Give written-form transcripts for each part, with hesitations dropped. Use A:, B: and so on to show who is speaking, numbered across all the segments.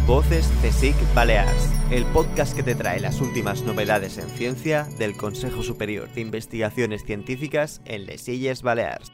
A: Voces CSIC Balears, el podcast que te trae las últimas novedades en ciencia del Consejo Superior de Investigaciones Científicas en les Illes Balears.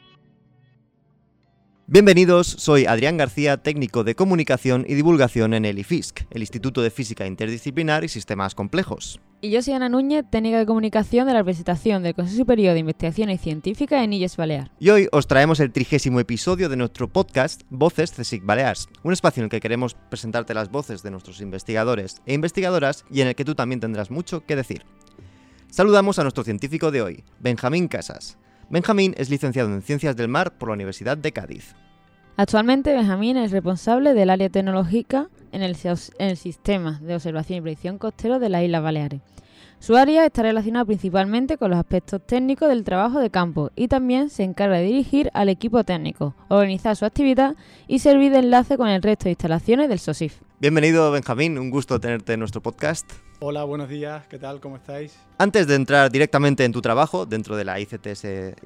A: Bienvenidos, soy Adrián García, técnico de comunicación y divulgación en el IFISC, el Instituto de Física Interdisciplinar y Sistemas Complejos.
B: Y yo soy Ana Núñez, técnica de comunicación de la representación del Consejo Superior de Investigaciones Científicas en Illes Balears.
A: Y hoy os traemos el 30º episodio de nuestro podcast Voces CSIC Balears, un espacio en el que queremos presentarte las voces de nuestros investigadores e investigadoras y en el que tú también tendrás mucho que decir. Saludamos a nuestro científico de hoy, Benjamín Casas. Benjamín es licenciado en Ciencias del Mar por la Universidad de Cádiz.
B: Actualmente, Benjamín es responsable del área tecnológica en el Sistema de Observación y Predicción Costero de las Islas Baleares. Su área está relacionada principalmente con los aspectos técnicos del trabajo de campo y también se encarga de dirigir al equipo técnico, organizar su actividad y servir de enlace con el resto de instalaciones del SOSIF.
A: Bienvenido, Benjamín, un gusto tenerte en nuestro podcast.
C: Hola, buenos días, ¿qué tal? ¿Cómo estáis?
A: Antes de entrar directamente en tu trabajo dentro de la ICTS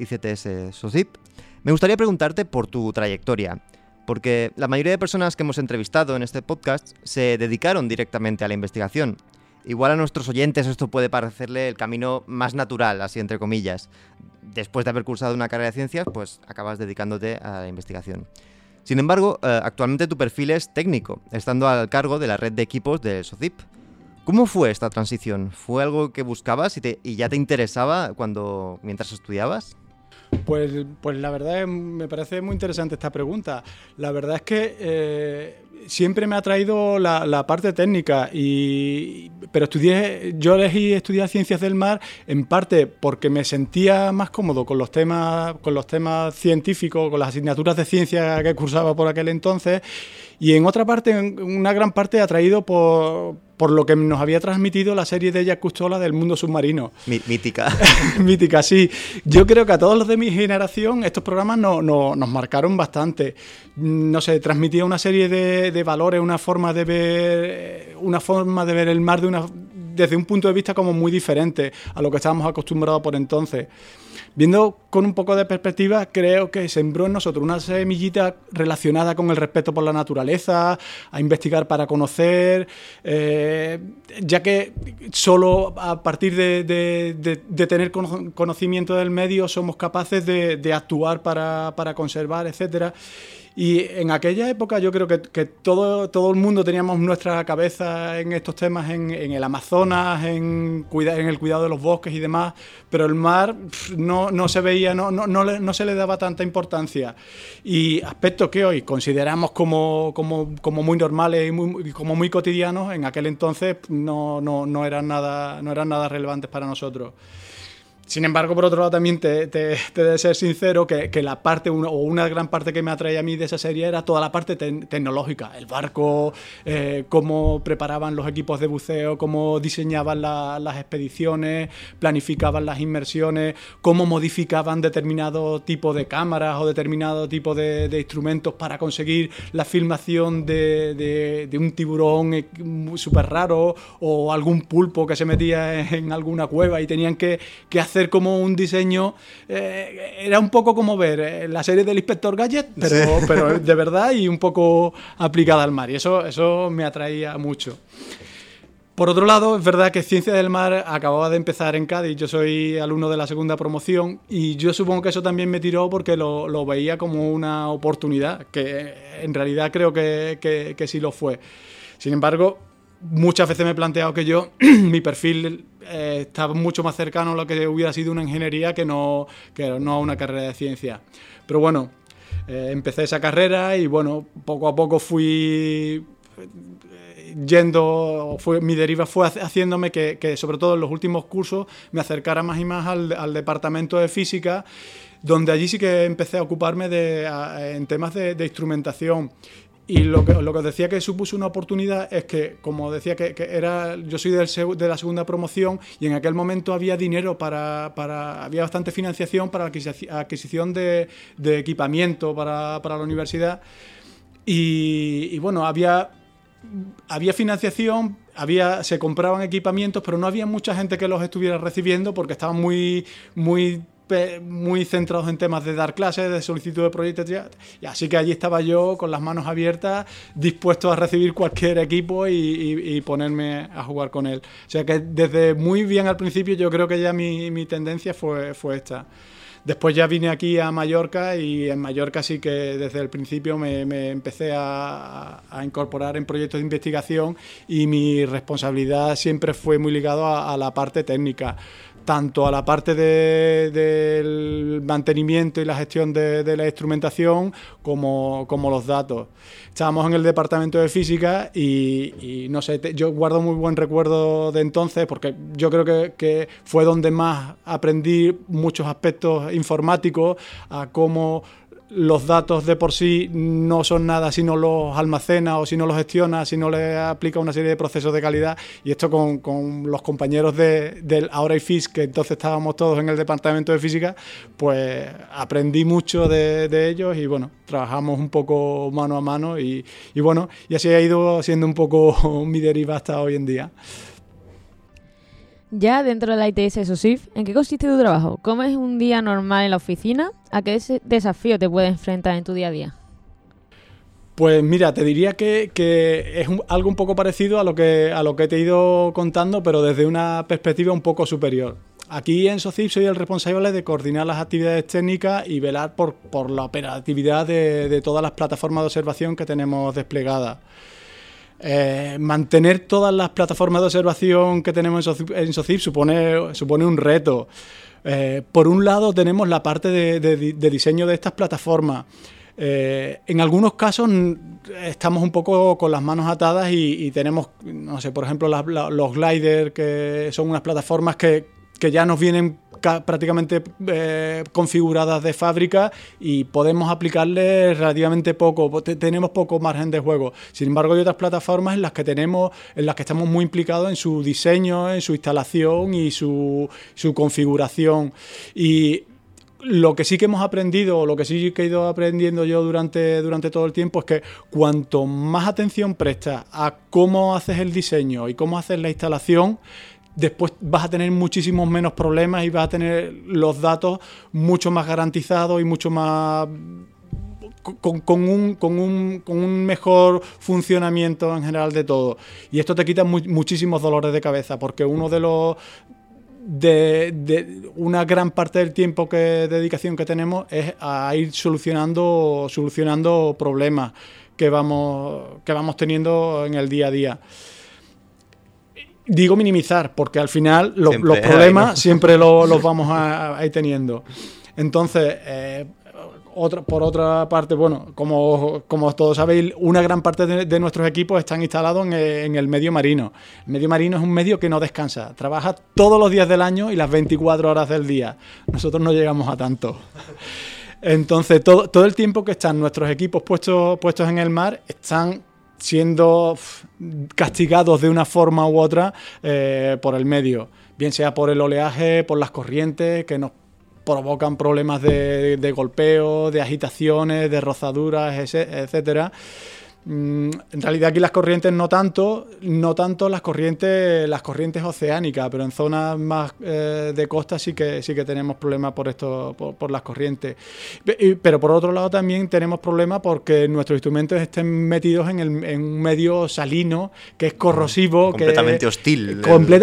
A: SOSIP, me gustaría preguntarte por tu trayectoria, porque la mayoría de personas que hemos entrevistado en este podcast se dedicaron directamente a la investigación. Igual a nuestros oyentes esto puede parecerle el camino más natural, así entre comillas. Después de haber cursado una carrera de ciencias, pues acabas dedicándote a la investigación. Sin embargo, actualmente tu perfil es técnico, estando al cargo de la red de equipos del SOSIP. ¿Cómo fue esta transición? ¿Fue algo que buscabas y ya te interesaba mientras estudiabas?
C: Pues la verdad me parece muy interesante esta pregunta. La verdad es que siempre me ha atraído la parte técnica, pero yo elegí estudiar Ciencias del Mar en parte porque me sentía más cómodo con los temas científicos, con las asignaturas de ciencia que cursaba por aquel entonces, y en otra parte, en una gran parte, atraído por lo que nos había transmitido la serie de Jacques Cousteau del mundo submarino.
A: Mítica.
C: Mítica, sí. Yo creo que a todos los de mi generación estos programas nos marcaron bastante. No sé, transmitía una serie de valores, una forma de ver el mar desde un punto de vista como muy diferente a lo que estábamos acostumbrados por entonces. Viendo con un poco de perspectiva, creo que sembró en nosotros una semillita relacionada con el respeto por la naturaleza, a investigar para conocer, ya que solo a partir de tener conocimiento del medio somos capaces de actuar para conservar, etcétera. Y en aquella época yo creo que todo el mundo teníamos nuestra cabeza en estos temas, en el Amazonas, en el cuidado de los bosques y demás, pero el mar no se veía, no se le daba tanta importancia. Y aspectos que hoy consideramos como muy normales y como muy cotidianos, en aquel entonces no eran nada relevantes para nosotros. Sin embargo, por otro lado, también te he de ser sincero que la parte, o una gran parte que me atraía a mí de esa serie era toda la parte tecnológica. El barco, cómo preparaban los equipos de buceo, cómo diseñaban las expediciones, planificaban las inmersiones, cómo modificaban determinado tipo de cámaras o determinado tipo de instrumentos para conseguir la filmación de un tiburón súper raro o algún pulpo que se metía en alguna cueva y tenían que hacer como un diseño, era un poco como ver la serie del Inspector Gadget, pero de verdad y un poco aplicada al mar, y eso me atraía mucho. Por otro lado, es verdad que Ciencias del Mar acababa de empezar en Cádiz, yo soy alumno de la segunda promoción y yo supongo que eso también me tiró porque lo veía como una oportunidad, que en realidad creo que sí lo fue. Sin embargo, muchas veces me he planteado que mi perfil estaba mucho más cercano a lo que hubiera sido una ingeniería que no a una carrera de ciencia. Pero bueno, empecé esa carrera y bueno, poco a poco fui mi deriva fue haciéndome que sobre todo en los últimos cursos me acercara más y más al departamento de física, donde allí sí que empecé a ocuparme en temas de instrumentación. Y lo que os decía que supuso una oportunidad es que, como decía, yo soy de la segunda promoción y en aquel momento había dinero había bastante financiación para la adquisición de equipamiento para la universidad y bueno, había financiación, se compraban equipamientos, pero no había mucha gente que los estuviera recibiendo porque estaban muy muy centrados en temas de dar clases, de solicitud de proyectos, y así que allí estaba yo con las manos abiertas, dispuesto a recibir cualquier equipo y ponerme a jugar con él. O sea que desde muy bien al principio yo creo que ya mi tendencia fue esta. Después ya vine aquí a Mallorca y en Mallorca sí que desde el principio me empecé a incorporar en proyectos de investigación y mi responsabilidad siempre fue muy ligada a la parte técnica, tanto a la parte del mantenimiento y la gestión de la instrumentación como los datos. Estábamos en el departamento de física y no sé, yo guardo muy buen recuerdo de entonces porque yo creo que fue donde más aprendí muchos aspectos informáticos, a cómo los datos de por sí no son nada si no los almacena o si no los gestiona, si no le aplica una serie de procesos de calidad. Y esto con los compañeros del Ahora IFIS, que entonces estábamos todos en el departamento de física, pues aprendí mucho de ellos y bueno, trabajamos un poco mano a mano y bueno, y así ha ido siendo un poco mi deriva hasta hoy en día.
B: Ya dentro de la ITS SOSIF, ¿en qué consiste tu trabajo? ¿Cómo es un día normal en la oficina? ¿A qué desafío te puedes enfrentar en tu día a día?
C: Pues mira, te diría que es algo un poco parecido a lo que te he ido contando, pero desde una perspectiva un poco superior. Aquí en SOSIF soy el responsable de coordinar las actividades técnicas y velar por la operatividad de todas las plataformas de observación que tenemos desplegadas. Mantener todas las plataformas de observación que tenemos en SOSIF supone un reto. Por un lado tenemos la parte de diseño de estas plataformas. En algunos casos estamos un poco con las manos atadas y tenemos, no sé, por ejemplo los gliders, que son unas plataformas que ya nos vienen prácticamente configuradas de fábrica y podemos aplicarle relativamente poco, tenemos poco margen de juego. Sin embargo, hay otras plataformas en las que estamos muy implicados en su diseño, en su instalación y su configuración. Y lo que sí que hemos aprendido, o lo que sí que he ido aprendiendo yo durante todo el tiempo, es que cuanto más atención prestas a cómo haces el diseño y cómo haces la instalación, después vas a tener muchísimos menos problemas y vas a tener los datos mucho más garantizados y mucho más con un mejor funcionamiento en general de todo. Y esto te quita muchísimos dolores de cabeza, porque uno de una gran parte del tiempo de dedicación que tenemos es a ir solucionando problemas que vamos teniendo en el día a día. Digo minimizar, porque al final los problemas siempre los vamos a ir teniendo. Entonces, por otra parte, bueno, como todos sabéis, una gran parte de nuestros equipos están instalados en el medio marino. El medio marino es un medio que no descansa, trabaja todos los días del año y las 24 horas del día. Nosotros no llegamos a tanto. Entonces, todo el tiempo que están nuestros equipos puestos en el mar, están siendo castigados de una forma u otra por el medio, bien sea por el oleaje, por las corrientes que nos provocan problemas de golpeo, de agitaciones, de rozaduras, etcétera. En realidad aquí las corrientes no tanto las corrientes oceánicas, pero en zonas más de costa sí que tenemos problemas por las corrientes. Pero por otro lado también tenemos problemas porque nuestros instrumentos estén metidos en un medio salino que es corrosivo,
A: completamente hostil,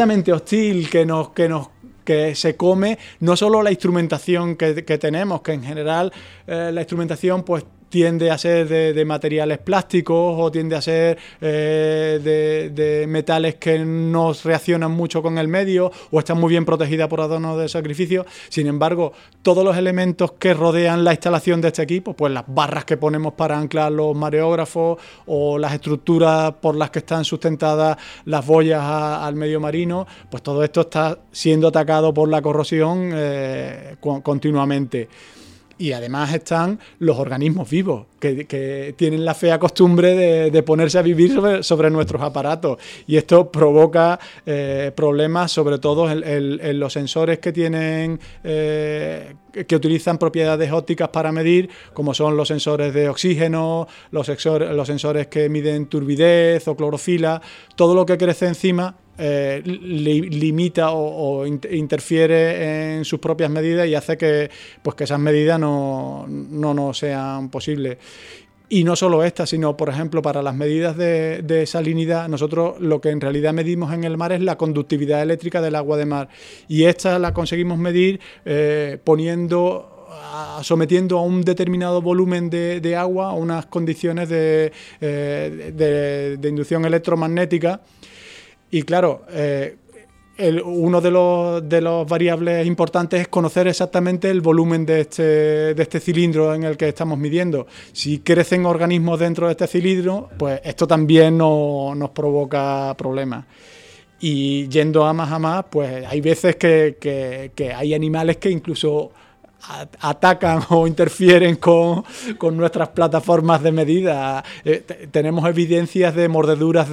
C: que se come no solo la instrumentación que tenemos, que en general la instrumentación pues tiende a ser de materiales plásticos o tiende a ser de metales que no reaccionan mucho con el medio o están muy bien protegidas por adornos de sacrificio. Sin embargo, todos los elementos que rodean la instalación de este equipo, pues las barras que ponemos para anclar los mareógrafos o las estructuras por las que están sustentadas las boyas al medio marino, pues todo esto está siendo atacado por la corrosión continuamente. Y además están los organismos vivos, que tienen la fea costumbre de ponerse a vivir sobre nuestros aparatos. Y esto provoca problemas, sobre todo en los sensores que utilizan propiedades ópticas para medir, como son los sensores de oxígeno, los sensores que miden turbidez o clorofila. Todo lo que crece encima limita o interfiere en sus propias medidas y hace que esas medidas no sean posibles. Y no solo esta, sino, por ejemplo, para las medidas de salinidad, nosotros lo que en realidad medimos en el mar es la conductividad eléctrica del agua de mar. Y esta la conseguimos medir sometiendo a un determinado volumen de agua a unas condiciones de inducción electromagnética. Y claro, uno de los variables importantes es conocer exactamente el volumen de este cilindro en el que estamos midiendo. Si crecen organismos dentro de este cilindro, pues esto también nos provoca problemas. Y yendo a más, pues hay veces que hay animales que incluso atacan o interfieren con nuestras plataformas de medida. Tenemos evidencias de mordeduras,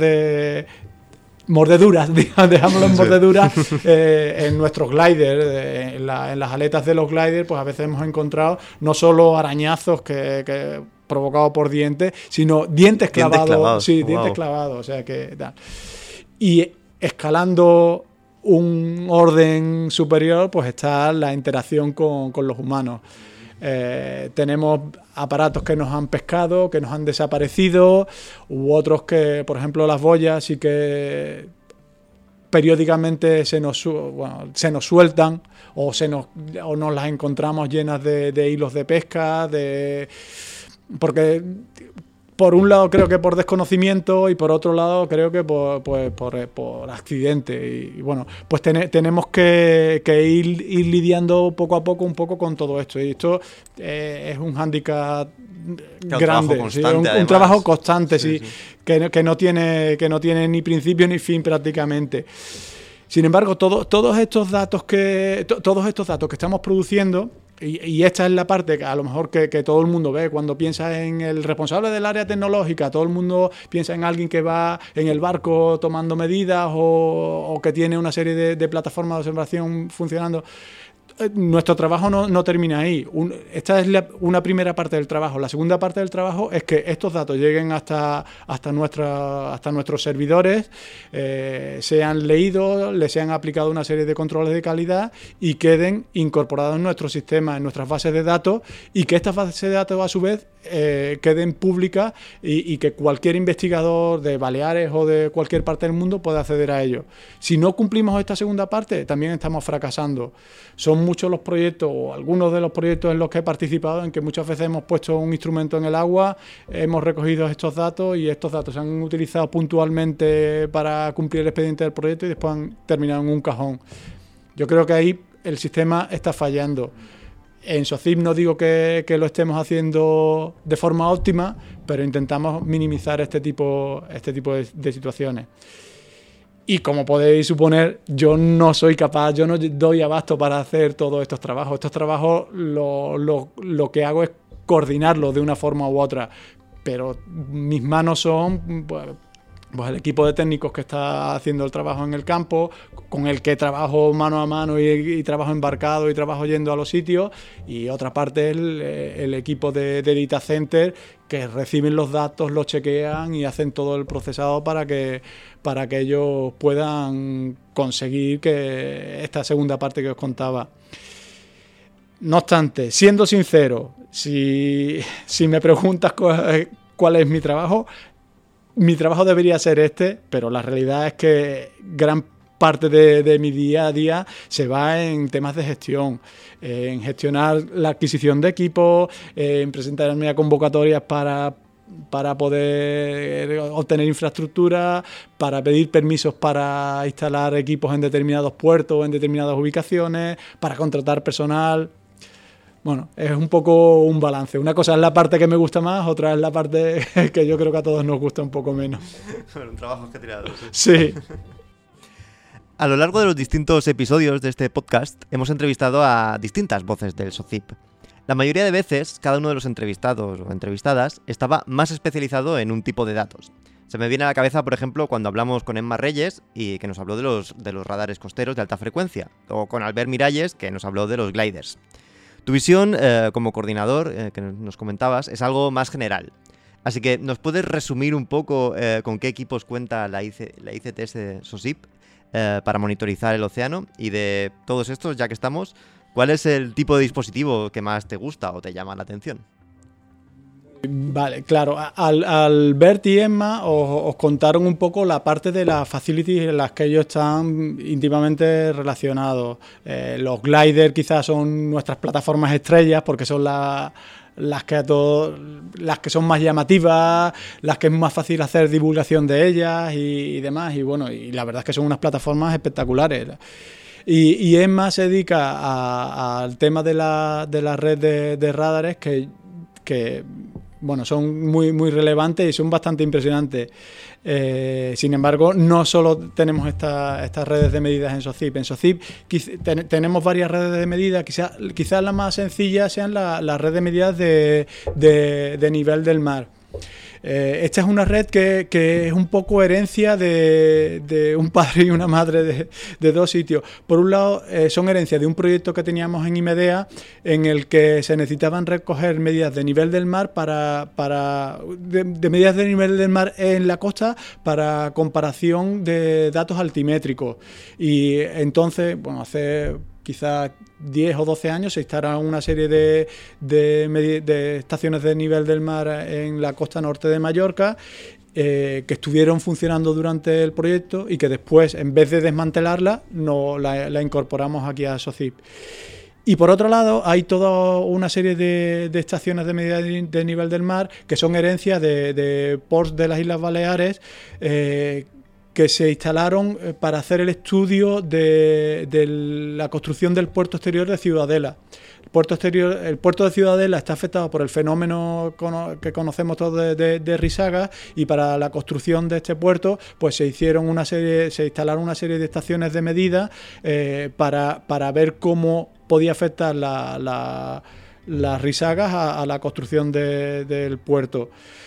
C: dejámoslo en mordeduras, en nuestros gliders, en las aletas de los gliders, pues a veces hemos encontrado no solo arañazos que provocados por dientes, sino dientes clavados. Sí, dientes clavados, o sea que tal. Y escalando un orden superior, pues está la interacción con los humanos. Tenemos aparatos que nos han pescado, que nos han desaparecido, u otros que, por ejemplo, las boyas sí que periódicamente se nos sueltan o nos las encontramos llenas de hilos de pesca, porque por un lado creo que por desconocimiento y por otro lado creo que por accidente. Y bueno, pues tenemos que ir lidiando poco a poco un poco con todo esto. Y esto es un hándicap grande, un trabajo constante, sí. Que no tiene ni principio ni fin prácticamente. Sin embargo, todos estos datos que estamos produciendo, y esta es la parte que a lo mejor que todo el mundo ve cuando piensa en el responsable del área tecnológica, todo el mundo piensa en alguien que va en el barco tomando medidas o que tiene una serie de plataformas de observación funcionando. Nuestro trabajo no termina ahí. Esta es una primera parte del trabajo. La segunda parte del trabajo es que estos datos lleguen hasta nuestros servidores, sean leídos, les sean aplicado una serie de controles de calidad y queden incorporados en nuestro sistema, en nuestras bases de datos, y que estas bases de datos a su vez queden públicas y que cualquier investigador de Baleares o de cualquier parte del mundo pueda acceder a ello. Si no cumplimos esta segunda parte, también estamos fracasando. Son muchos los proyectos, o algunos de los proyectos en los que he participado, en que muchas veces hemos puesto un instrumento en el agua, hemos recogido estos datos y estos datos se han utilizado puntualmente para cumplir el expediente del proyecto y después han terminado en un cajón. Yo creo que ahí el sistema está fallando. En SOCIP no digo que lo estemos haciendo de forma óptima, pero intentamos minimizar este tipo de situaciones. Y como podéis suponer, yo no soy capaz, yo no doy abasto para hacer todos estos trabajos. Estos trabajos lo que hago es coordinarlos de una forma u otra, pero mis manos son pues el equipo de técnicos que está haciendo el trabajo en el campo, con el que trabajo mano a mano y trabajo embarcado y trabajo yendo a los sitios, y otra parte el equipo de Data Center, que reciben los datos, los chequean y hacen todo el procesado para que ellos puedan conseguir que esta segunda parte que os contaba. No obstante, siendo sincero, si me preguntas cuál es mi trabajo debería ser pero la realidad es que gran parte de mi día a día se va en temas de gestión, en gestionar la adquisición de equipos, en presentarme a convocatorias para poder obtener infraestructura, para pedir permisos para instalar equipos en determinados puertos o en determinadas ubicaciones, para contratar personal. Bueno, es un poco un balance. Una cosa es la parte que me gusta más, otra es la parte que yo creo que a todos nos gusta un poco menos.
A: Bueno, un trabajo ajetreado.
C: Sí.
A: A lo largo de los distintos episodios de este podcast hemos entrevistado a distintas voces del SOCIP. La mayoría de veces, cada uno de los entrevistados o entrevistadas estaba más especializado en un tipo de datos. Se me viene a la cabeza, por ejemplo, cuando hablamos con Emma Reyes, y que nos habló de los radares costeros de alta frecuencia, o con Albert Miralles, que nos habló de los gliders. Tu visión como coordinador, que nos comentabas, es algo más general. Así que, ¿nos puedes resumir un poco con qué equipos cuenta la ICTS SOCIP? para monitorizar el océano. Y de todos estos, ya que estamos, ¿cuál es el tipo de dispositivo que más te gusta o te llama la atención?
C: Vale, claro. Al Bert y Emma os contaron un poco la parte de las facilities en las que ellos están íntimamente relacionados. Los gliders quizás son nuestras plataformas estrellas porque son las que son más llamativas, las que es más fácil hacer divulgación de ellas y demás. Y bueno, y la verdad es que son unas plataformas espectaculares. Y Emma se dedica al tema de la red de radares que bueno, son muy relevantes y son bastante impresionantes. Sin embargo, no solo tenemos estas redes de medidas en SOCIP. En SOCIP tenemos varias redes de medidas. Quizás las más sencillas sean la red de medidas de nivel del mar. Esta es una red que es un poco herencia de un padre y una madre de dos sitios. Por un lado, son herencia de un proyecto que teníamos en IMEDEA en el que se necesitaban recoger medidas de nivel del mar de medidas de nivel del mar en la costa para comparación de datos altimétricos. Y entonces, bueno, hace quizás 10 o 12 años se instalaron una serie de estaciones de nivel del mar en la costa norte de Mallorca que estuvieron funcionando durante el proyecto y que después, en vez de desmantelarla, la incorporamos aquí a SOCIP. Y por otro lado, hay toda una serie de estaciones de medida de nivel del mar que son herencias de ports de las Islas Baleares que se instalaron para hacer el estudio de la construcción del puerto exterior de Ciudadela. El puerto de Ciudadela está afectado por el fenómeno que conocemos todos de risagas, y para la construcción de este puerto pues se instalaron una serie de estaciones de medida para ver cómo podía afectar las risagas a la construcción del puerto.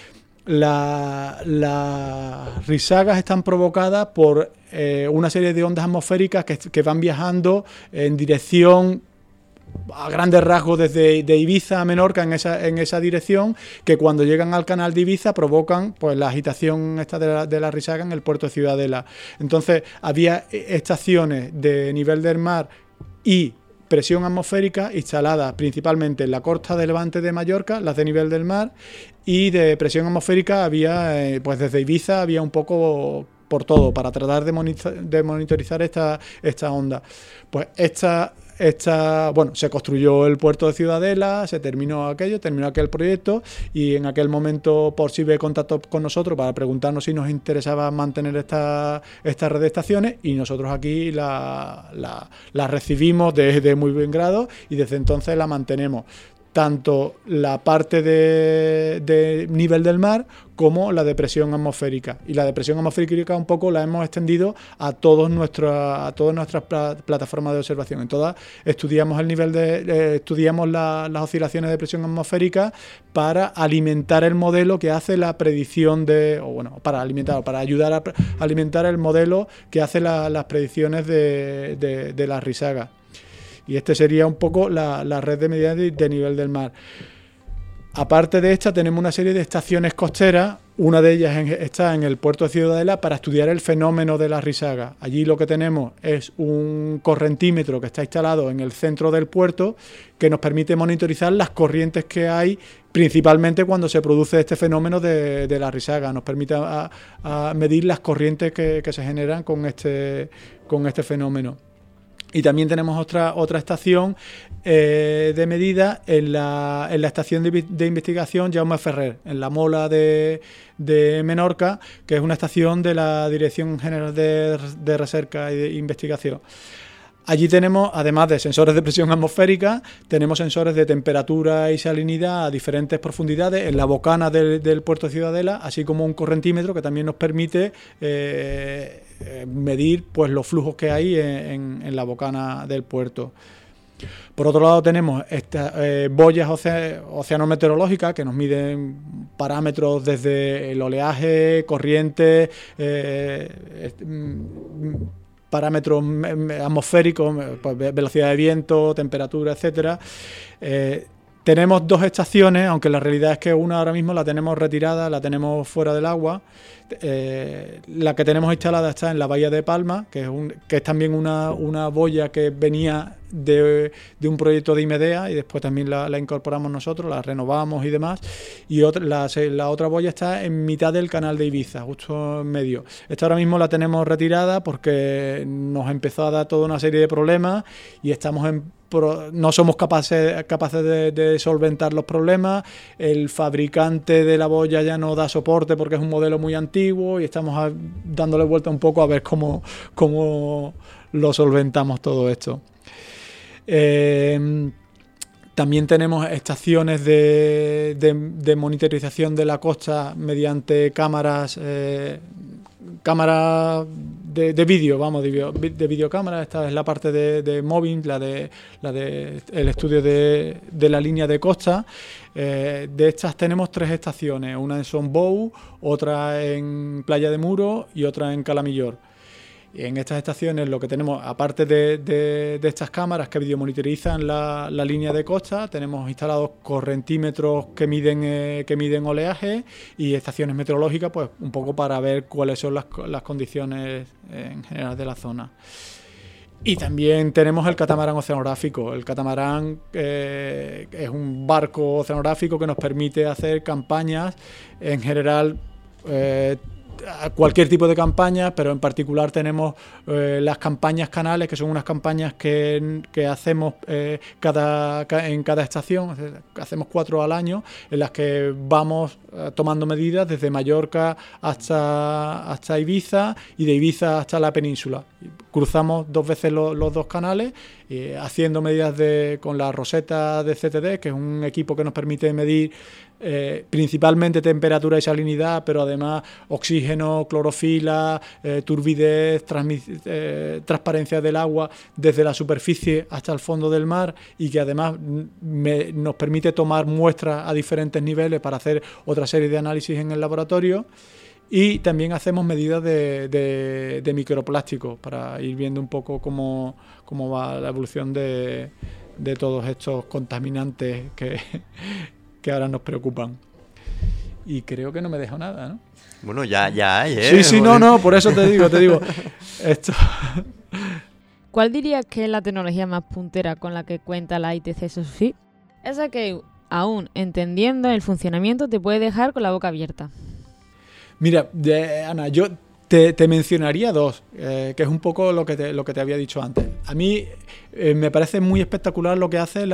C: Las risagas están provocadas por una serie de ondas atmosféricas que van viajando en dirección, a grandes rasgos, desde Ibiza a Menorca en esa dirección, que cuando llegan al canal de Ibiza provocan pues la agitación esta de la risaga en el puerto de Ciudadela. Entonces había estaciones de nivel del mar y presión atmosférica instaladas principalmente en la costa de Levante de Mallorca, las de nivel del mar, y de presión atmosférica había, pues desde Ibiza había un poco por todo, para tratar de monitorizar esta onda. Pues bueno, se construyó el puerto de Ciudadela, terminó aquel proyecto, y en aquel momento Porsive contactó con nosotros para preguntarnos si nos interesaba mantener esta red de estaciones, y nosotros aquí la recibimos de muy buen grado, y desde entonces la mantenemos. Tanto la parte de nivel del mar como la de presión atmosférica. Y la de presión atmosférica un poco la hemos extendido a todas nuestras plataformas de observación. En todas estudiamos estudiamos las oscilaciones de presión atmosférica para alimentar el modelo que hace la predicción para ayudar a alimentar el modelo que hace las predicciones de las risagas. Y sería un poco la red de medidas de nivel del mar. Aparte de esta, tenemos una serie de estaciones costeras. Una de ellas está en el puerto de Ciudadela para estudiar el fenómeno de la risaga. Allí lo que tenemos es un correntímetro que está instalado en el centro del puerto, que nos permite monitorizar las corrientes que hay, principalmente cuando se produce este fenómeno de la risaga. Nos permite a medir las corrientes que se generan con este fenómeno. Y también tenemos otra estación de medida en la estación de investigación Jaume Ferrer, en la Mola de Menorca, que es una estación de la Dirección General de Recerca y de Investigación. Allí tenemos, además de sensores de presión atmosférica, tenemos sensores de temperatura y salinidad a diferentes profundidades en la bocana del puerto de Ciudadela, así como un correntímetro que también nos permite medir pues los flujos que hay en la bocana del puerto. Por otro lado tenemos estas boyas oceanometeorológicas que nos miden parámetros desde el oleaje, corriente, parámetros atmosféricos, pues, velocidad de viento, temperatura, etcétera. Tenemos 2 estaciones, aunque la realidad es que una ahora mismo la tenemos retirada, la tenemos fuera del agua. La que tenemos instalada está en la Bahía de Palma, que es también una boya que venía de un proyecto de IMEDEA, y después también la incorporamos nosotros, la renovamos y demás. Y la otra boya está en mitad del canal de Ibiza, justo en medio. Esta ahora mismo la tenemos retirada porque nos empezó a dar toda una serie de problemas y no somos capaces de solventar los problemas. El fabricante de la boya ya no da soporte porque es un modelo muy antiguo y estamos dándole vuelta un poco a ver cómo lo solventamos todo esto. También tenemos estaciones de monitorización de la costa mediante cámaras de vídeo, de videocámara. Esta es la parte de móvil, la de el estudio de la línea de costa. De estas tenemos 3 estaciones, una en Son Bou, otra en Playa de Muro y otra en Calamillor. Y en estas estaciones lo que tenemos, aparte de estas cámaras que videomonitorizan la línea de costa, tenemos instalados correntímetros que miden oleaje y estaciones meteorológicas, pues un poco para ver cuáles son las condiciones en general de la zona. Y también tenemos el catamarán oceanográfico. El catamarán es un barco oceanográfico que nos permite hacer campañas en general, cualquier tipo de campaña, pero en particular tenemos las campañas canales, que son unas campañas que hacemos en cada estación. Hacemos 4 al año, en las que vamos tomando medidas desde Mallorca hasta Ibiza y de Ibiza hasta la península. Cruzamos 2 veces los 2 canales, haciendo medidas con la roseta de CTD, que es un equipo que nos permite medir principalmente temperatura y salinidad, pero además oxígeno, clorofila, turbidez, transparencia del agua desde la superficie hasta el fondo del mar, y que además nos permite tomar muestras a diferentes niveles para hacer otra serie de análisis en el laboratorio. Y también hacemos medidas de microplásticos para ir viendo un poco cómo va la evolución de todos estos contaminantes que ahora nos preocupan. Y creo que no me dejo nada, ¿no?
A: Bueno, ya hay, ¿eh?
C: Sí, no, por eso te digo esto.
B: ¿Cuál dirías que es la tecnología más puntera con la que cuenta la ITC SOSIP? Esa que, aún entendiendo el funcionamiento, te puede dejar con la boca abierta.
C: Mira, Ana, yo te mencionaría 2, que es un poco lo que te había dicho antes. A mí me parece muy espectacular lo que hacen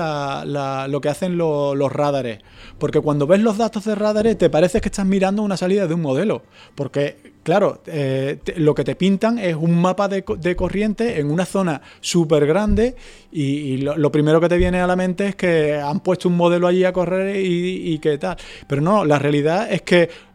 C: los radares, porque cuando ves los datos de radares te parece que estás mirando una salida de un modelo, porque claro, lo que te pintan es un mapa de corriente en una zona súper grande, y lo primero que te viene a la mente es que han puesto un modelo allí a correr y qué tal. Pero no, la realidad es que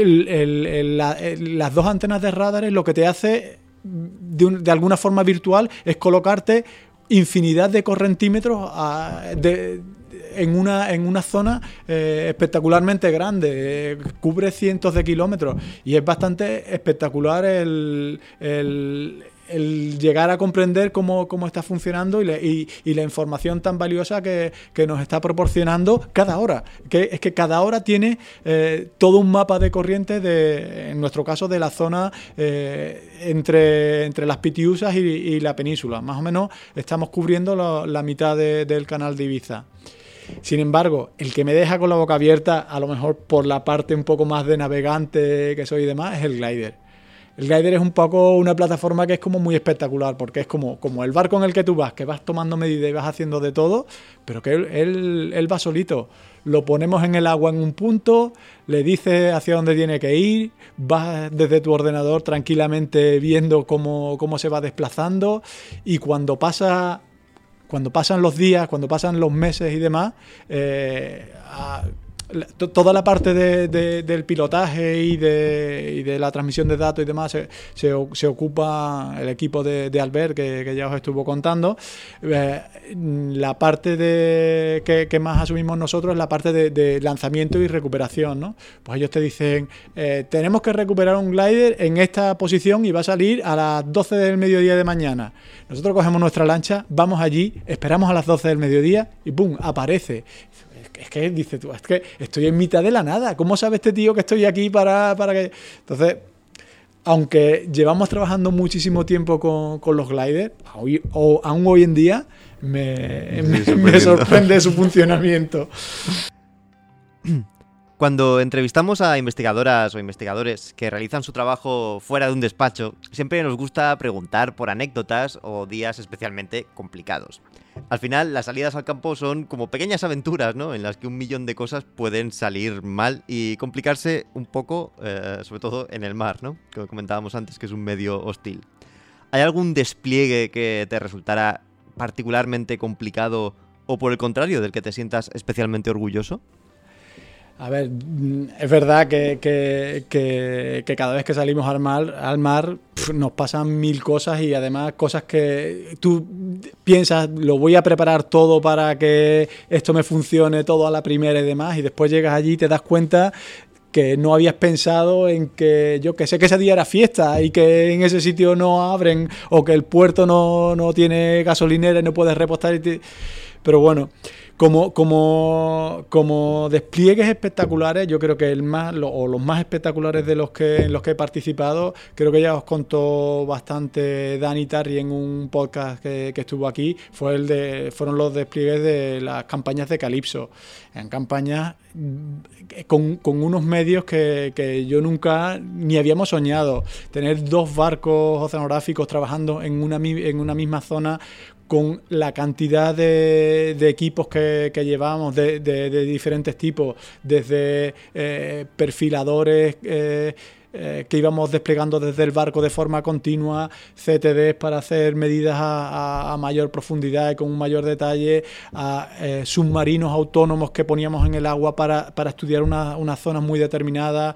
C: las 2 antenas de radares lo que te hace de alguna forma virtual es colocarte infinidad de correntímetros en una zona espectacularmente grande. Cubre cientos de kilómetros y es bastante espectacular el llegar a comprender cómo está funcionando y la información tan valiosa que nos está proporcionando cada hora. Es que cada hora tiene todo un mapa de corrientes, en nuestro caso, de la zona entre las Pitiusas y la península. Más o menos estamos cubriendo la mitad del canal de Ibiza. Sin embargo, el que me deja con la boca abierta, a lo mejor por la parte un poco más de navegante que soy y demás, es el glider. El glider es un poco una plataforma que es como muy espectacular, porque es como el barco en el que tú vas, que vas tomando medidas y vas haciendo de todo, pero que él va solito. Lo ponemos en el agua en un punto, le dices hacia dónde tiene que ir, vas desde tu ordenador tranquilamente viendo cómo se va desplazando, y cuando pasan los días, cuando pasan los meses y demás, toda la parte del pilotaje y de la transmisión de datos y demás se ocupa el equipo de Albert, que ya os estuvo contando. La parte que más asumimos nosotros es la parte de lanzamiento y recuperación, ¿no? Pues ellos te dicen, tenemos que recuperar un glider en esta posición y va a salir a las 12 del mediodía de mañana. Nosotros cogemos nuestra lancha, vamos allí, esperamos a las 12 del mediodía y ¡pum!, aparece. es que dices tú, es que estoy en mitad de la nada. ¿Cómo sabe este tío que estoy aquí para que...? Entonces, aunque llevamos trabajando muchísimo tiempo con los gliders, aún hoy en día me sorprende su funcionamiento.
A: Cuando entrevistamos a investigadoras o investigadores que realizan su trabajo fuera de un despacho, siempre nos gusta preguntar por anécdotas o días especialmente complicados. Al final, las salidas al campo son como pequeñas aventuras, ¿no? En las que 1.000.000 de cosas pueden salir mal y complicarse un poco, sobre todo en el mar, ¿no? Que comentábamos antes, que es un medio hostil. ¿Hay algún despliegue que te resultara particularmente complicado o, por el contrario, del que te sientas especialmente orgulloso?
C: A ver, es verdad que cada vez que salimos al mar nos pasan 1.000 cosas y además cosas que tú piensas, lo voy a preparar todo para que esto me funcione todo a la primera y demás, y después llegas allí y te das cuenta que no habías pensado en que, yo que sé, que ese día era fiesta y que en ese sitio no abren o que el puerto no tiene gasolinera y no puedes repostar. Pero bueno, como despliegues espectaculares, yo creo que los más espectaculares en los que he participado, creo que ya os contó bastante Dani Tarri en un podcast que estuvo aquí, fueron los despliegues de las campañas de Calypso. En campañas con unos medios que yo nunca ni habíamos soñado. Tener 2 barcos oceanográficos trabajando en una misma zona, con la cantidad de equipos que llevamos de diferentes tipos, desde perfiladores que íbamos desplegando desde el barco de forma continua, CTDs para hacer medidas a mayor profundidad y con un mayor detalle, a submarinos autónomos que poníamos en el agua para estudiar unas zonas muy determinadas,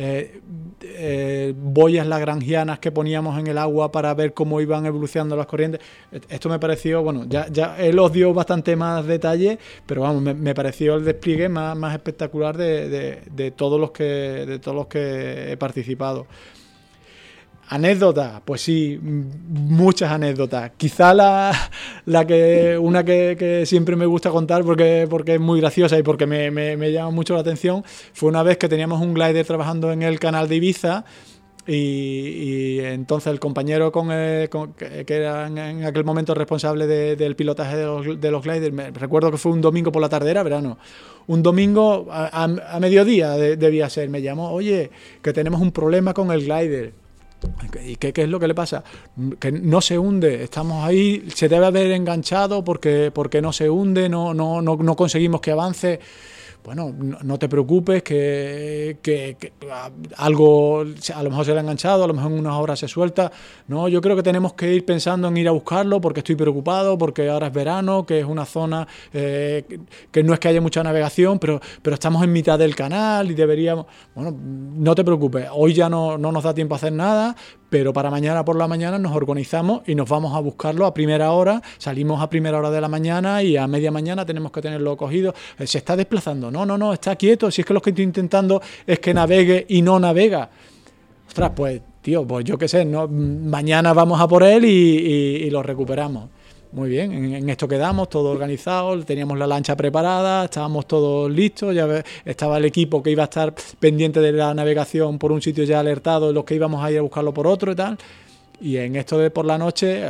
C: boyas lagrangianas que poníamos en el agua para ver cómo iban evolucionando las corrientes. Esto me pareció, bueno, ya él os dio bastante más detalle, pero vamos, me pareció el despliegue más espectacular de todos los que he participado. Anécdotas, pues sí, muchas anécdotas. Quizá una que siempre me gusta contar porque es muy graciosa y porque me llama mucho la atención, fue una vez que teníamos un glider trabajando en el canal de Ibiza. Y entonces el compañero que era en aquel momento responsable del pilotaje de los gliders, recuerdo que fue un domingo por la tarde, era verano, un domingo a mediodía debía ser, me llamó, oye, que tenemos un problema con el glider. ¿Y qué es lo que le pasa? Que no se hunde, estamos ahí, se debe haber enganchado porque no se hunde, no conseguimos que avance. Bueno, no te preocupes, que algo a lo mejor se le ha enganchado, a lo mejor en unas horas se suelta. No, yo creo que tenemos que ir pensando en ir a buscarlo porque estoy preocupado, porque ahora es verano, que es una zona que no es que haya mucha navegación, pero estamos en mitad del canal y deberíamos... Bueno, no te preocupes, hoy ya no nos da tiempo a hacer nada, pero para mañana por la mañana nos organizamos y nos vamos a buscarlo a primera hora, salimos a primera hora de la mañana y a media mañana tenemos que tenerlo cogido. Se está desplazando, no, está quieto, si es que lo que estoy intentando es que navegue y no navega. Ostras, pues tío, pues yo qué sé, ¿no? Mañana vamos a por él y lo recuperamos. Muy bien, en esto quedamos, todo organizado, teníamos la lancha preparada, estábamos todos listos, ya estaba el equipo que iba a estar pendiente de la navegación por un sitio ya alertado, los que íbamos a ir a buscarlo por otro y tal. Y en esto de por la noche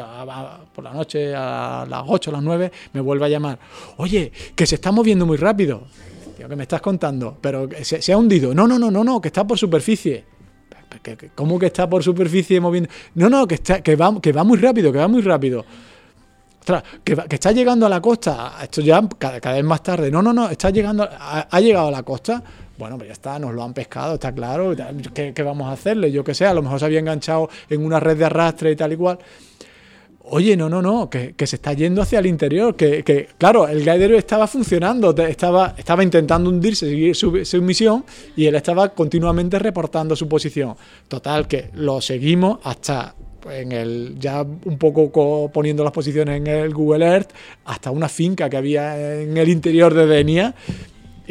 C: a las 8, a las 9, me vuelve a llamar. Oye, que se está moviendo muy rápido. Tío, ¿qué me estás contando? Pero se ha hundido. No, que está por superficie. ¿Cómo que está por superficie moviendo? No, que va muy rápido. Ostras, que está llegando a la costa. Esto ya cada vez más tarde. No, está llegando, ha llegado a la costa. Bueno, pues ya está, nos lo han pescado, está claro. ¿Qué vamos a hacerle? Yo qué sé, a lo mejor se había enganchado en una red de arrastre y tal y cual. Oye, no, que se está yendo hacia el interior. Que claro, el glider estaba funcionando, estaba intentando hundirse, seguir su misión, y él estaba continuamente reportando su posición. Total, que lo seguimos hasta... ya un poco poniendo las posiciones en el Google Earth, hasta una finca que había en el interior de Denia,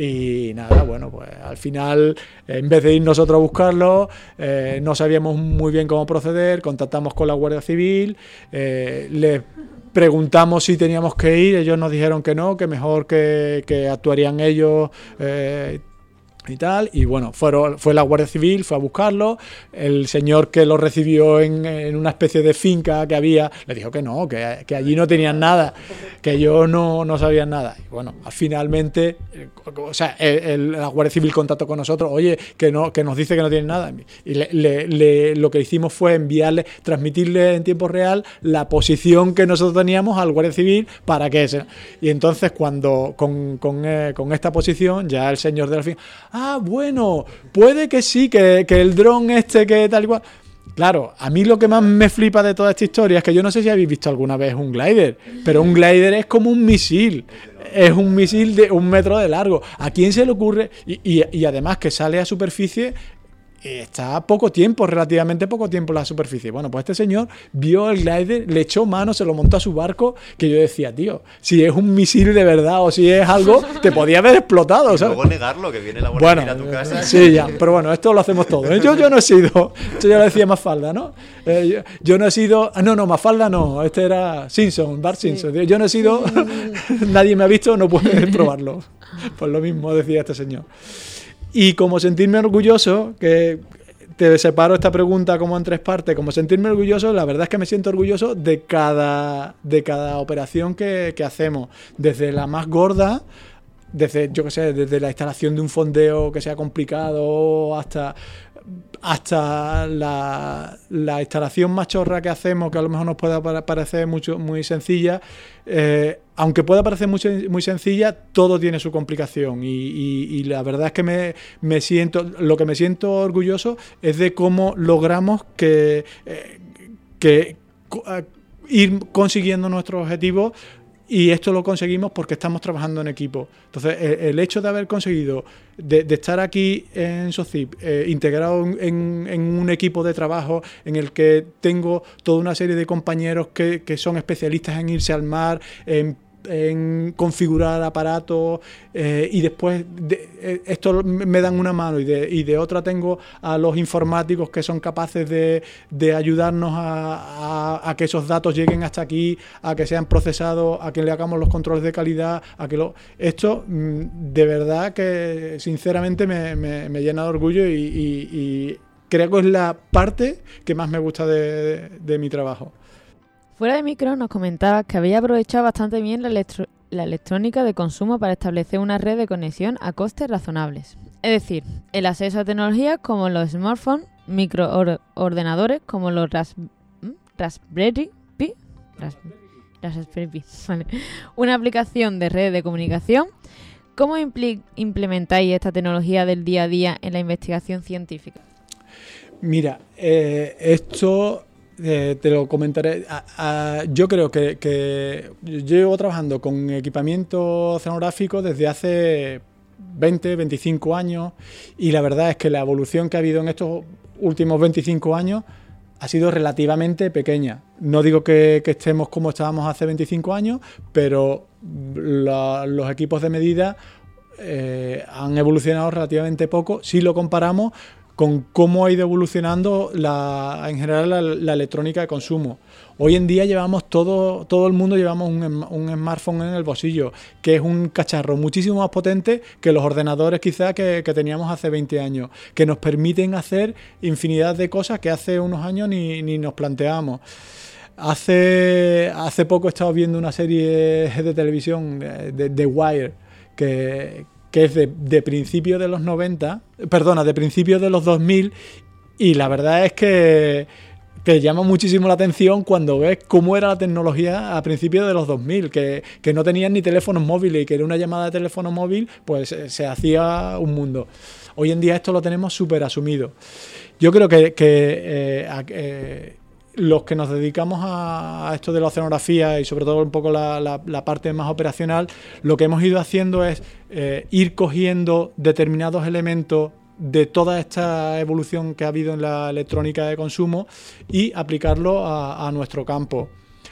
C: Y nada, bueno, pues al final, en vez de ir nosotros a buscarlo, no sabíamos muy bien cómo proceder, contactamos con la Guardia Civil, les preguntamos si teníamos que ir, ellos nos dijeron que no, que mejor que actuarían ellos y tal, y bueno, fue la Guardia Civil, fue a buscarlo, el señor que lo recibió en una especie de finca que había, le dijo que no, que allí no tenían nada, que ellos no sabían nada, y bueno, finalmente, o sea, la Guardia Civil contactó con nosotros, oye, que nos dice que no tienen nada, y lo que hicimos fue transmitirle en tiempo real la posición que nosotros teníamos al Guardia Civil para que y entonces cuando con esta posición ya el señor de la finca, bueno, puede que sí, que el dron que tal y cual. Claro, a mí lo que más me flipa de toda esta historia es que yo no sé si habéis visto alguna vez un glider, pero un glider es como un misil. Es un misil de 1 metro de largo. ¿A quién se le ocurre? Y además que sale a superficie, está relativamente poco tiempo en la superficie. Bueno, pues este señor vio el glider, le echó mano, se lo montó a su barco, que yo decía, tío, si es un misil de verdad o si es algo, te podía haber explotado, ¿sabes?
A: Y luego negarlo, que viene la Guardia Civil a tu casa.
C: Sí, ya, pero bueno, esto lo hacemos todos. Yo no he sido, esto ya lo decía Mafalda, ¿no? Yo no he sido, no, Mafalda no, este era Bart Simpson. Yo no he sido, nadie me ha visto, no puede probarlo. Pues lo mismo decía este señor. Y como sentirme orgulloso, que te separo esta pregunta como en 3 partes, como sentirme orgulloso, la verdad es que me siento orgulloso de cada operación que hacemos, desde la más gorda, desde la instalación de un fondeo que sea complicado hasta la instalación más chorra que hacemos, que a lo mejor nos pueda parecer muy sencilla, aunque pueda parecer muy sencilla, todo tiene su complicación y la verdad es que lo que me siento orgulloso es de cómo logramos ir consiguiendo nuestros objetivos. Y esto lo conseguimos porque estamos trabajando en equipo. Entonces, el hecho de haber conseguido, de estar aquí en SOCIP, integrado en un equipo de trabajo en el que tengo toda una serie de compañeros que son especialistas en irse al mar, en configurar aparatos, y después esto me dan una mano y de otra tengo a los informáticos que son capaces de ayudarnos a que esos datos lleguen hasta aquí, a que sean procesados, a que le hagamos los controles de calidad, esto de verdad que sinceramente me llena de orgullo y creo que es la parte que más me gusta de mi trabajo.
B: Fuera de micro nos comentabas que había aprovechado bastante bien la electrónica de consumo para establecer una red de conexión a costes razonables. Es decir, el acceso a tecnologías como los smartphones, microordenadores como los Raspberry Pi, vale. Una aplicación de red de comunicación. ¿Cómo implementáis esta tecnología del día a día en la investigación científica?
C: Mira, esto... te lo comentaré. Yo creo que yo llevo trabajando con equipamiento oceanográfico desde hace 20, 25 años y la verdad es que la evolución que ha habido en estos últimos 25 años ha sido relativamente pequeña. No digo que estemos como estábamos hace 25 años, pero los equipos de medida han evolucionado relativamente poco si lo comparamos con cómo ha ido evolucionando en general la electrónica de consumo. Hoy en día llevamos todo el mundo llevamos un smartphone en el bolsillo, que es un cacharro muchísimo más potente que los ordenadores quizás que teníamos hace 20 años, que nos permiten hacer infinidad de cosas que hace unos años ni nos planteábamos. Hace poco he estado viendo una serie de televisión de Wire, que es de principios de los 90, de principios de los 2000, y la verdad es que te llama muchísimo la atención cuando ves cómo era la tecnología a principios de los 2000, que no tenían ni teléfonos móviles y que era una llamada de teléfono móvil, pues se hacía un mundo. Hoy en día esto lo tenemos súper asumido. Yo creo que los que nos dedicamos a esto de la oceanografía y sobre todo un poco la parte más operacional, lo que hemos ido haciendo es ir cogiendo determinados elementos de toda esta evolución que ha habido en la electrónica de consumo y aplicarlo a nuestro campo.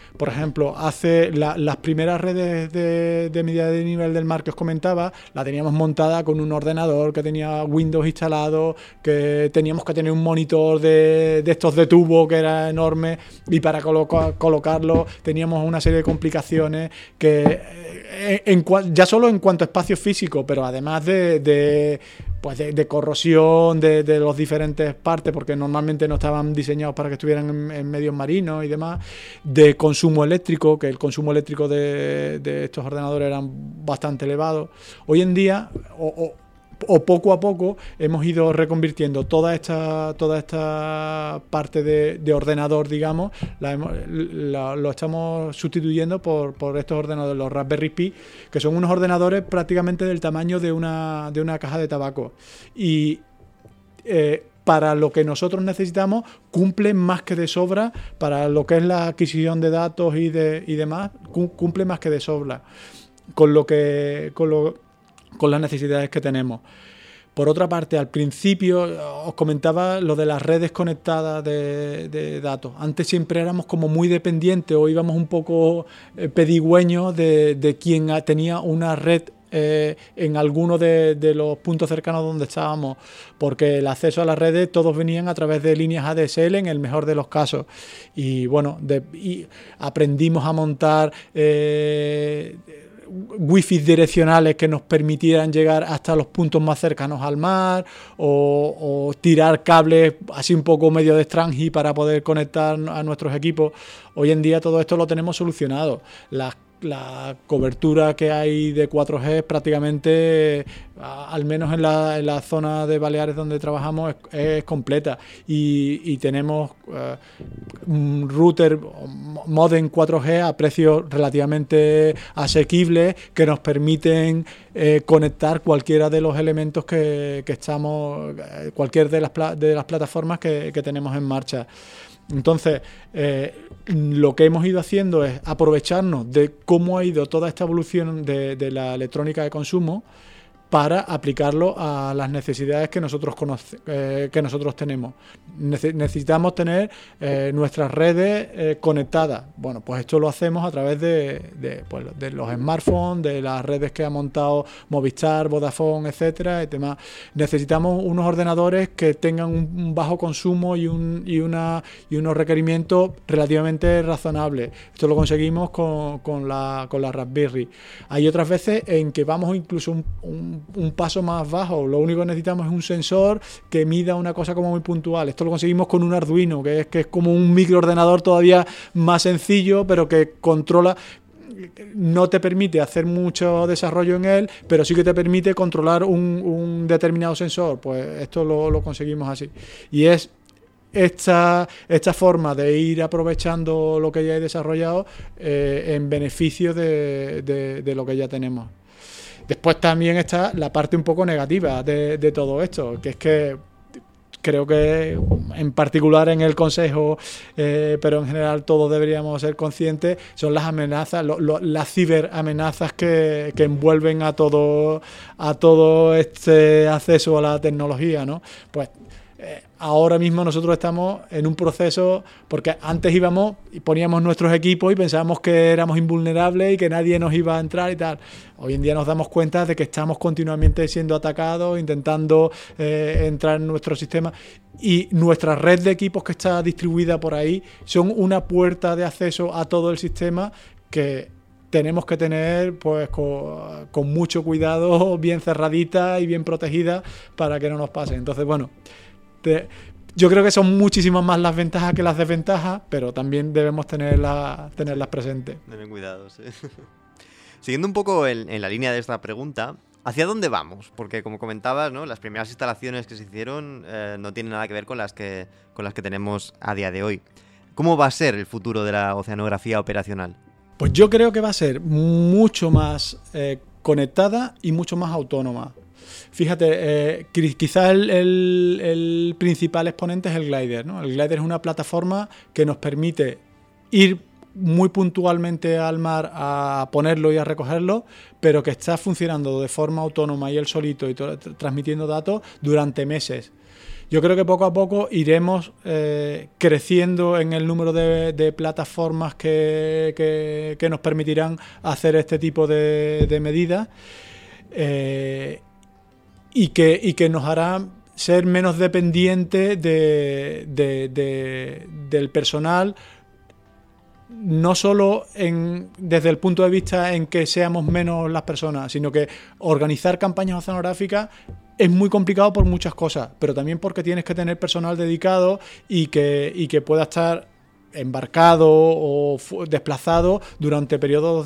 C: por ejemplo, hace las primeras redes de medida de nivel del mar que os comentaba, la teníamos montada con un ordenador que tenía Windows instalado, que teníamos que tener un monitor de estos de tubo que era enorme, y para colocarlo teníamos una serie de complicaciones que ya solo en cuanto a espacio físico, pero además de corrosión de los diferentes partes, porque normalmente no estaban diseñados para que estuvieran en medios marinos y demás, de consumo eléctrico, que el consumo eléctrico de estos ordenadores eran bastante elevados. Hoy en día, o poco a poco, hemos ido reconvirtiendo toda esta parte de ordenador, digamos, lo estamos sustituyendo por estos ordenadores, los Raspberry Pi, que son unos ordenadores prácticamente del tamaño de una caja de tabaco. Y para lo que nosotros necesitamos, cumplen más que de sobra. Para lo que es la adquisición de datos y demás, cumple más que de sobra con las necesidades que tenemos. Por otra parte, al principio os comentaba lo de las redes conectadas de datos. Antes siempre éramos como muy dependientes o íbamos un poco pedigüeños de quien tenía una red en alguno de los puntos cercanos donde estábamos, porque el acceso a las redes todos venían a través de líneas ADSL en el mejor de los casos. Y bueno, y aprendimos a montar wifi direccionales que nos permitieran llegar hasta los puntos más cercanos al mar, o tirar cables así un poco medio de Strange para poder conectar a nuestros equipos. Hoy en día todo esto lo tenemos solucionado. La cobertura que hay de 4G prácticamente, al menos en la zona de Baleares donde trabajamos, es completa, y tenemos un router modem 4G a precios relativamente asequibles que nos permiten conectar cualquiera de los elementos que estamos, cualquier de las plataformas que tenemos en marcha. Entonces, lo que hemos ido haciendo es aprovecharnos de cómo ha ido toda esta evolución de la electrónica de consumo para aplicarlo a las necesidades que nosotros tenemos. Necesitamos tener nuestras redes conectadas. Bueno, pues esto lo hacemos a través de los smartphones, de las redes que ha montado Movistar, Vodafone, etcétera, y demás. Necesitamos unos ordenadores que tengan un bajo consumo y unos requerimientos relativamente razonables. Esto lo conseguimos con la Raspberry. Hay otras veces en que vamos incluso un paso más bajo. Lo único que necesitamos es un sensor que mida una cosa como muy puntual. Esto lo conseguimos con un Arduino, que es como un microordenador todavía más sencillo, pero que controla. No te permite hacer mucho desarrollo en él, pero sí que te permite controlar un determinado sensor. Pues esto lo conseguimos así. Y es esta forma de ir aprovechando lo que ya he desarrollado en beneficio de lo que ya tenemos. Después también está la parte un poco negativa de todo esto, que es que creo que en particular en el Consejo, pero en general todos deberíamos ser conscientes, son las amenazas, las ciberamenazas que envuelven a todo este acceso a la tecnología, ¿no? Pues ahora mismo nosotros estamos en un proceso, porque antes íbamos y poníamos nuestros equipos y pensábamos que éramos invulnerables y que nadie nos iba a entrar y tal. Hoy en día nos damos cuenta de que estamos continuamente siendo atacados, intentando entrar en nuestro sistema, y nuestra red de equipos que está distribuida por ahí son una puerta de acceso a todo el sistema que tenemos que tener pues con mucho cuidado, bien cerradita y bien protegida para que no nos pase. Entonces, bueno, yo creo que son muchísimas más las ventajas que las desventajas, pero también debemos tenerlas presentes.
A: Deben cuidado, sí. Siguiendo un poco en la línea de esta pregunta, ¿hacia dónde vamos? Porque como comentabas, ¿no?, las primeras instalaciones que se hicieron no tienen nada que ver con las que tenemos a día de hoy. ¿Cómo va a ser el futuro de la oceanografía operacional?
C: Pues yo creo que va a ser mucho más conectada y mucho más autónoma. Fíjate, quizás el principal exponente es el glider, ¿no? El glider es una plataforma que nos permite ir muy puntualmente al mar a ponerlo y a recogerlo, pero que está funcionando de forma autónoma y él solito y transmitiendo datos durante meses. Yo creo que poco a poco iremos creciendo en el número de plataformas que nos permitirán hacer este tipo de medidas y que nos harán ser menos dependientes del personal, no solo desde el punto de vista en que seamos menos las personas, sino que organizar campañas oceanográficas es muy complicado por muchas cosas, pero también porque tienes que tener personal dedicado y que pueda estar embarcado o desplazado durante periodos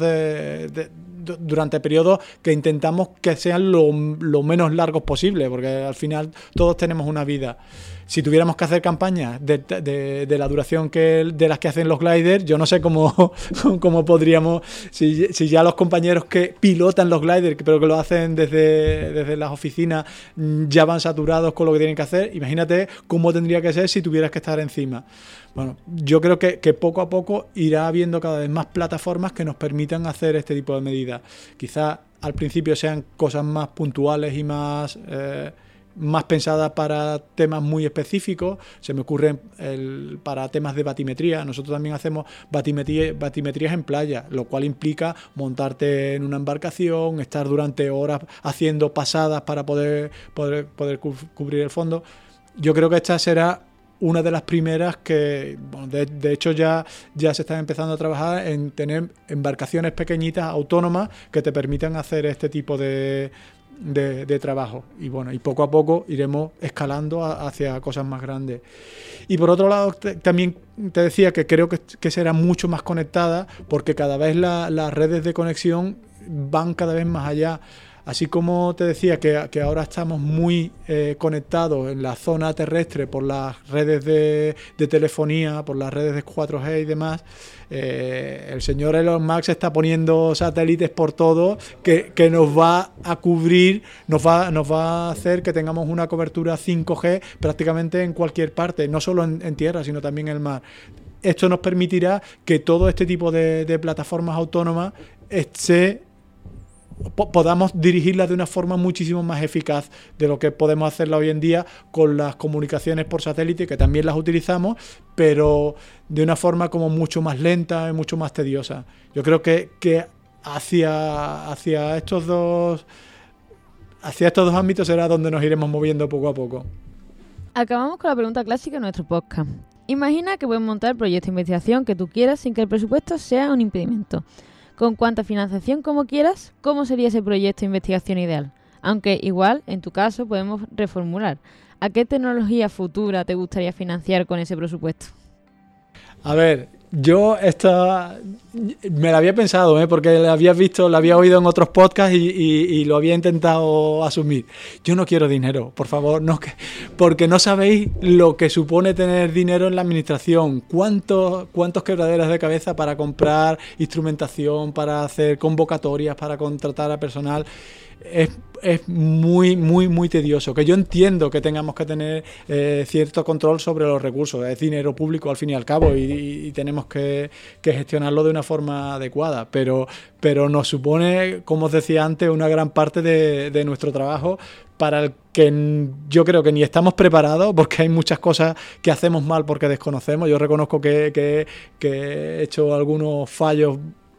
C: que intentamos que sean lo menos largos posible, porque al final todos tenemos una vida. Si tuviéramos que hacer campañas de la duración de las que hacen los gliders, yo no sé cómo podríamos, si ya los compañeros que pilotan los gliders, pero que lo hacen desde las oficinas, ya van saturados con lo que tienen que hacer, imagínate cómo tendría que ser si tuvieras que estar encima. Bueno, yo creo que poco a poco irá habiendo cada vez más plataformas que nos permitan hacer este tipo de medidas. Quizás al principio sean cosas más puntuales y más pensadas para temas muy específicos. Se me ocurren para temas de batimetría. Nosotros también hacemos batimetrías en playa, lo cual implica montarte en una embarcación, estar durante horas haciendo pasadas para poder cubrir el fondo. Yo creo que esta será una de las primeras que, bueno, de hecho ya se están empezando a trabajar en tener embarcaciones pequeñitas, autónomas, que te permitan hacer este tipo de trabajo. Y bueno, y poco a poco iremos escalando hacia cosas más grandes. Y por otro lado, también te decía que creo que será mucho más conectada, porque cada vez las redes de conexión van cada vez más allá. Así como te decía que ahora estamos muy conectados en la zona terrestre por las redes de telefonía, por las redes de 4G y demás, el señor Elon Musk está poniendo satélites por todo que nos va a cubrir, nos va a hacer que tengamos una cobertura 5G prácticamente en cualquier parte, no solo en tierra, sino también en el mar. Esto nos permitirá que todo este tipo de plataformas autónomas podamos dirigirlas de una forma muchísimo más eficaz de lo que podemos hacerla hoy en día con las comunicaciones por satélite, que también las utilizamos, pero de una forma como mucho más lenta y mucho más tediosa. Yo creo que hacia estos dos ámbitos será donde nos iremos moviendo poco a poco.
B: Acabamos con la pregunta clásica de nuestro podcast. Imagina que puedes montar el proyecto de investigación que tú quieras sin que el presupuesto sea un impedimento. Con cuanta financiación como quieras, ¿cómo sería ese proyecto de investigación ideal? Aunque igual, en tu caso, podemos reformular. ¿A qué tecnología futura te gustaría financiar con ese presupuesto?
C: A ver, yo me la había pensado, porque la había oído en otros podcasts y lo había intentado asumir. Yo no quiero dinero, por favor, no, porque no sabéis lo que supone tener dinero en la administración. ¿Cuántos quebraderos de cabeza para comprar instrumentación, para hacer convocatorias, para contratar a personal? Es muy, muy, muy tedioso. Que yo entiendo que tengamos que tener cierto control sobre los recursos. Es dinero público al fin y al cabo y tenemos que gestionarlo de una forma adecuada. Pero nos supone, como os decía antes, una gran parte de nuestro trabajo para el que yo creo que ni estamos preparados, porque hay muchas cosas que hacemos mal porque desconocemos. Yo reconozco que he hecho algunos fallos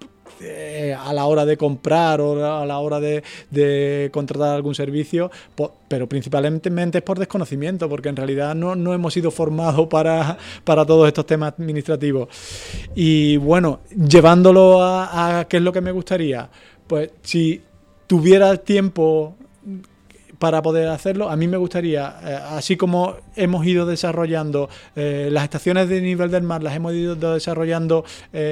C: a la hora de comprar o a la hora de contratar algún servicio, pero principalmente es por desconocimiento, porque en realidad no hemos sido formados para todos estos temas administrativos. Y bueno, llevándolo a qué es lo que me gustaría, pues si tuviera tiempo para poder hacerlo, a mí me gustaría, así como hemos ido desarrollando las estaciones de nivel del mar, las hemos ido desarrollando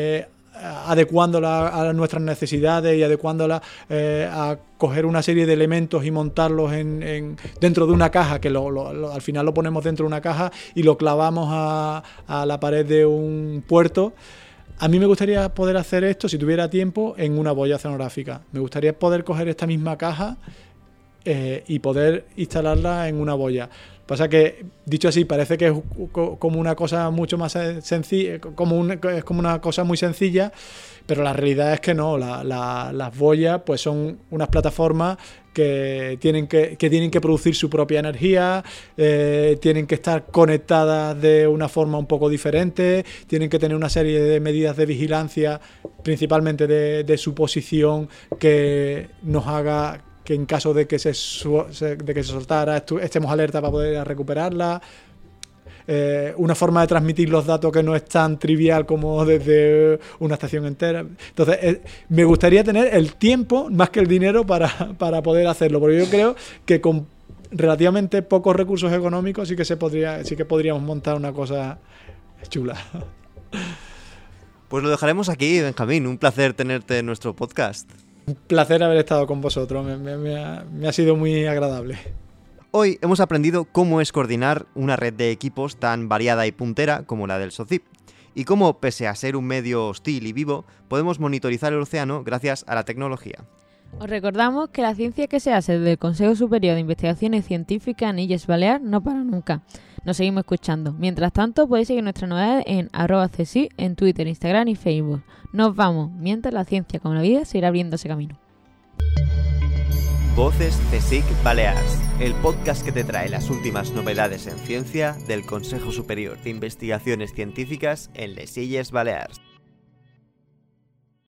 C: adecuándola a nuestras necesidades y adecuándola a coger una serie de elementos y montarlos dentro de una caja, que al final lo ponemos dentro de una caja y lo clavamos a la pared de un puerto. A mí me gustaría poder hacer esto, si tuviera tiempo, en una boya oceanográfica. Me gustaría poder coger esta misma caja y poder instalarla en una boya. Pasa que, dicho así, parece que es como una cosa mucho más sencilla, es como una cosa muy sencilla, pero la realidad es que no. Las boyas pues son unas plataformas que tienen que producir su propia energía, tienen que estar conectadas de una forma un poco diferente, tienen que tener una serie de medidas de vigilancia, principalmente de su posición, que nos haga que en caso de que se soltara estemos alerta para poder recuperarla. Una forma de transmitir los datos que no es tan trivial como desde una estación entera. Entonces, me gustaría tener el tiempo más que el dinero para poder hacerlo, porque yo creo que con relativamente pocos recursos económicos sí que podríamos montar una cosa chula.
A: Pues lo dejaremos aquí, Benjamín. Un placer tenerte en nuestro podcast.
C: Un placer haber estado con vosotros. Me ha sido muy agradable.
A: Hoy hemos aprendido cómo es coordinar una red de equipos tan variada y puntera como la del SOCIP, y cómo, pese a ser un medio hostil y vivo, podemos monitorizar el océano gracias a la tecnología.
B: Os recordamos que la ciencia que se hace desde el Consejo Superior de Investigaciones Científicas en Illes Balears no para nunca. Nos seguimos escuchando. Mientras tanto, podéis seguir nuestras novedades en @CSIC en Twitter, Instagram y Facebook. Nos vamos, mientras la ciencia como la vida seguirá abriéndose camino.
A: Voces CSIC Balears, el podcast que te trae las últimas novedades en ciencia del Consejo Superior de Investigaciones Científicas en les Illes Balears.